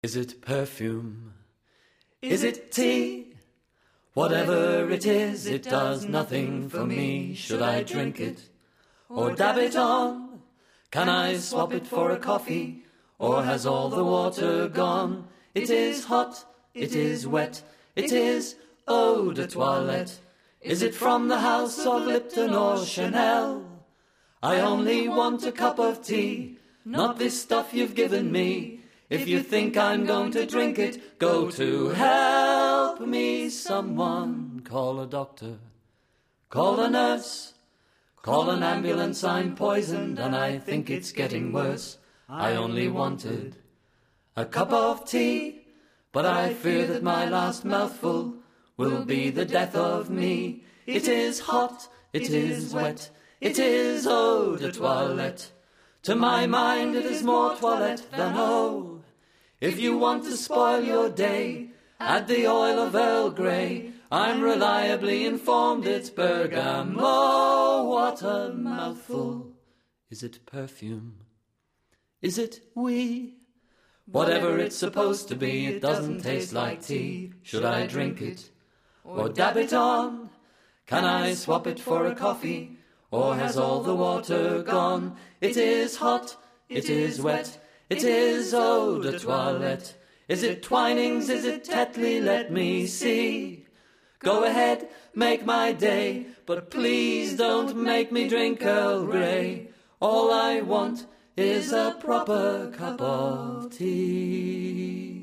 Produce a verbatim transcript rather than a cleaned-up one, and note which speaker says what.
Speaker 1: Is it perfume? Is it tea? Whatever it is, it does nothing for me. Should I drink it or dab it on? Can I swap it for a coffee, or has all the water gone? It is hot, it is wet, it is eau de toilette. Is it from the house of Lipton or Chanel? I only want a cup of tea, not this stuff you've given me. If you think I'm going to drink it, go to help me someone. Call a doctor, call a nurse, call an ambulance. I'm poisoned and I think it's getting worse. I only wanted a cup of tea, but I fear that my last mouthful will be the death of me. It is hot, it is wet, it is eau de toilette. To my mind it is more toilette than eau. If you want to spoil your day, add the oil of Earl Grey. I'm reliably informed it's bergamot. What a mouthful. Is it perfume? Is it wee? Whatever it's supposed to be, it doesn't taste like tea. Should I drink it or dab it on? Can I swap it for a coffee, or has all the water gone? It is hot, it is wet, it is eau de toilette. Is it Twinings, is it Tetley? Let me see. Go ahead, make my day, but please don't make me drink Earl Grey. All I want is a proper cup of tea.